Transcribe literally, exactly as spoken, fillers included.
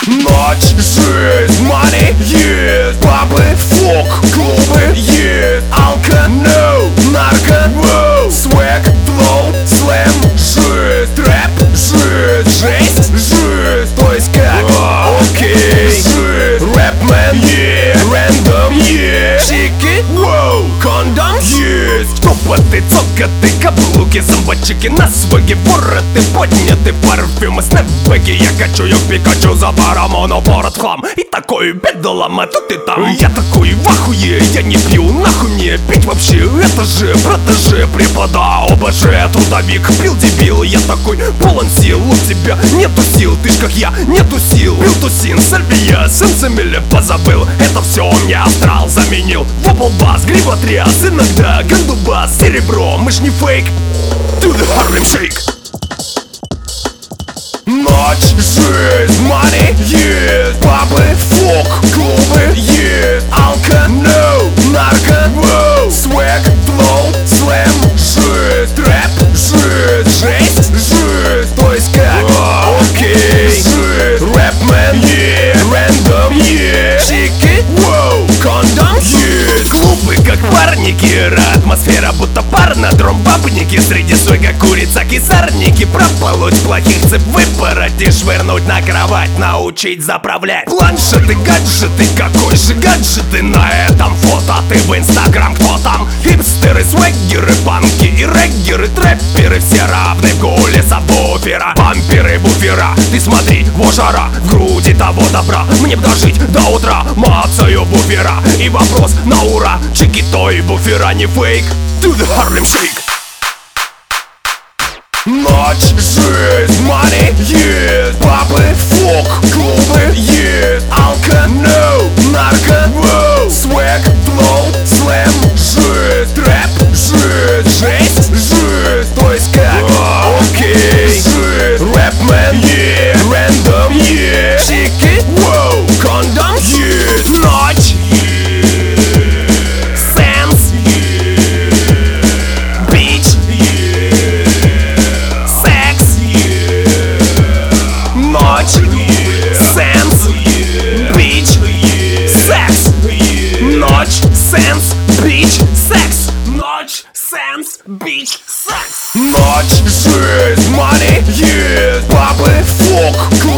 Ночь, жизнь, money, yes. Пабы, фок, клубы, yes. Алка, no. Нарко, wow. Swag, flow, slam, жизнь. Трэп, жизнь, жесть, жизнь. То есть как? Окей. Жизнь. Рэпмен, yeah. Random, yeah. Чики, wow. Кондом, yes. Топоты, цокоты, каблуки, зомбачики на своге. Вороты, подняты, парфюмы, снэпбэки. Я качаю Пикачу за баром, но бород в хлам. И такой бедолом, а тут и там. Я такой в ахуе, я не пью, нахуй мне пить вообще. Это же протеже препода, обж трудовик, пил дебил. Я такой полон сил, у тебя нету сил. Ты ж как я, нету сил. Пил тусин, сальвия, сенсамиля позабыл. Это все мне астрал заменил. Воплбас, гривотряс, иногда гандубас, серебро, мы ж не фейк. To the Harlem Shake. Ночь, жизнь, money, yes. Пабы, фок, клубы, yes. Алка, no. Нарко, wow. Swag, flow, slam, жизнь. Трэп, жизнь, жесть, жизнь. То есть как? Окей. Жизнь. Рэпмен, yeah. Random, yeah. Чики, wow. Кондом, yes. Клубы как парники, атмосфера будто пар на дромбабники. Среди сойка курица, кисарники. Прополоть плохих цеп, выпороть и швырнуть на кровать. Научить заправлять планшеты, гаджеты. Какой же гаджеты на этом фото? Ты в инстаграм, кто там? Хипстеры, свэггеры, панки и реггеры. Трэпперы все равны в гуле сабвуфера. Бамперы, буфера, ты смотри, во жара. В груди того добра, мне б дожить до утра. Мацаю буфера и вопрос на ура. Чикито и буфера не фейк. To the Harlem Shake. Ночь, жизнь, money, yes. Пабы, фок, клубы, yes. Алка, no. Нарко, wow. Swag, flow, slam, жизнь. Трэп, жизнь, жесть, жизнь. То есть как? Окей. Жизнь. Рэпмен, yeah. Random, yeah. Чики, wow. Кондом, yes. Ночь, Sense, Beach, Sex. Ночь, Sense, Beach, Sex. Ночь, Sense, Beach, Sex. Ночь, Sense, Beach, Sex. Ночь, жизнь, money, yes. Пабы, фок,